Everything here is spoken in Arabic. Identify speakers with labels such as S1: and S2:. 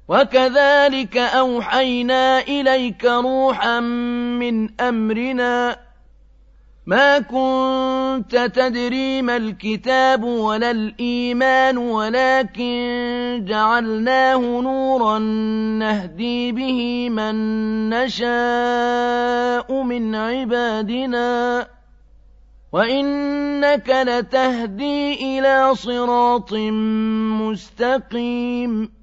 S1: وكذلك أوحينا إليك روحا من أمرنا ما كنت تدري ما الكتاب ولا الإيمان ولكن جعلناه نورا نهدي به من نشاء من عبادنا وإنك لتهدي إلى صراط مستقيم